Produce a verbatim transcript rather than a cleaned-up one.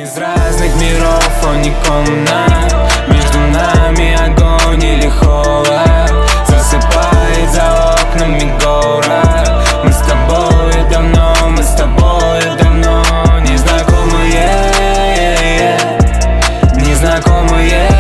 Из разных миров, комнат. Между нами огонь или холод. Засыпает за окнами город. Мы с тобой давно, мы с тобой давно незнакомые, незнакомые.